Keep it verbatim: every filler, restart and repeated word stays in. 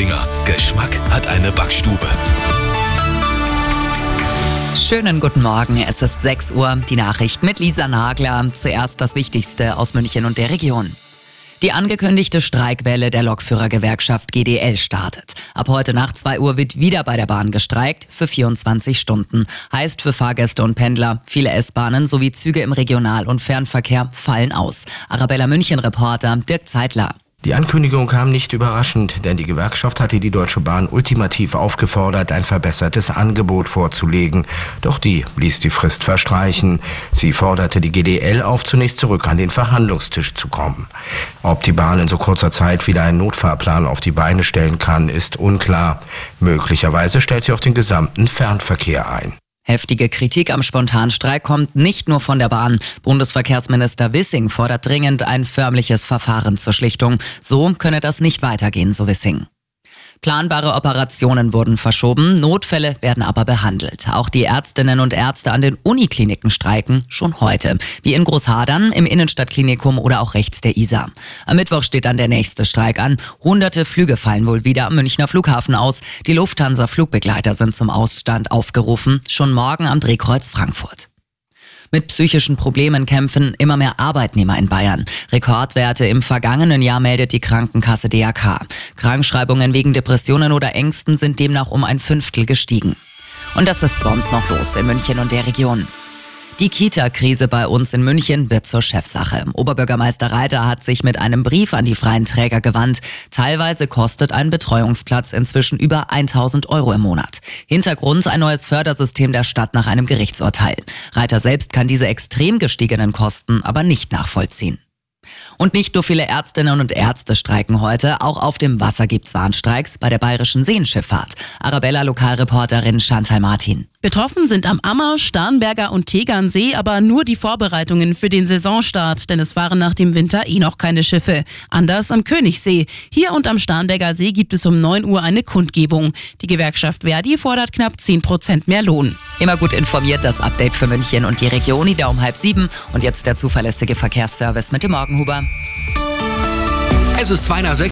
Splinger. Geschmack hat eine Backstube. Schönen guten Morgen, es ist sechs Uhr, die Nachricht mit Lisa Nagler. Zuerst das Wichtigste aus München und der Region. Die angekündigte Streikwelle der Lokführergewerkschaft G D L startet. Ab heute Nacht zwei Uhr wird wieder bei der Bahn gestreikt, für vierundzwanzig Stunden. Heißt für Fahrgäste und Pendler, viele S-Bahnen sowie Züge im Regional- und Fernverkehr fallen aus. Arabella München-Reporter Dirk Zeitler. Die Ankündigung kam nicht überraschend, denn die Gewerkschaft hatte die Deutsche Bahn ultimativ aufgefordert, ein verbessertes Angebot vorzulegen. Doch die ließ die Frist verstreichen. Sie forderte die G D L auf, zunächst zurück an den Verhandlungstisch zu kommen. Ob die Bahn in so kurzer Zeit wieder einen Notfahrplan auf die Beine stellen kann, ist unklar. Möglicherweise stellt sie auch den gesamten Fernverkehr ein. Heftige Kritik am Spontanstreik kommt nicht nur von der Bahn. Bundesverkehrsminister Wissing fordert dringend ein förmliches Verfahren zur Schlichtung. So könne das nicht weitergehen, so Wissing. Planbare Operationen wurden verschoben, Notfälle werden aber behandelt. Auch die Ärztinnen und Ärzte an den Unikliniken streiken schon heute. Wie in Großhadern, im Innenstadtklinikum oder auch rechts der Isar. Am Mittwoch steht dann der nächste Streik an. Hunderte Flüge fallen wohl wieder am Münchner Flughafen aus. Die Lufthansa-Flugbegleiter sind zum Ausstand aufgerufen. Schon morgen am Drehkreuz Frankfurt. Mit psychischen Problemen kämpfen immer mehr Arbeitnehmer in Bayern. Rekordwerte im vergangenen Jahr meldet die Krankenkasse D R K. Krankschreibungen wegen Depressionen oder Ängsten sind demnach um ein Fünftel gestiegen. Und das ist sonst noch los in München und der Region. Die Kita-Krise bei uns in München wird zur Chefsache. Oberbürgermeister Reiter hat sich mit einem Brief an die freien Träger gewandt. Teilweise kostet ein Betreuungsplatz inzwischen über tausend Euro im Monat. Hintergrund ein neues Fördersystem der Stadt nach einem Gerichtsurteil. Reiter selbst kann diese extrem gestiegenen Kosten aber nicht nachvollziehen. Und nicht nur viele Ärztinnen und Ärzte streiken heute, auch auf dem Wasser gibt's Warnstreiks bei der bayerischen Seenschifffahrt. Arabella Lokalreporterin Chantal Martin. Betroffen sind am Ammer, Starnberger und Tegernsee aber nur die Vorbereitungen für den Saisonstart, denn es fahren nach dem Winter eh noch keine Schiffe. Anders am Königssee. Hier und am Starnberger See gibt es um neun Uhr eine Kundgebung. Die Gewerkschaft Verdi fordert knapp zehn Prozent mehr Lohn. Immer gut informiert, das Update für München und die Region, wieder um halb sieben. Und jetzt der zuverlässige Verkehrsservice mit dem Morgenhuber. Es ist zwei nach sechs.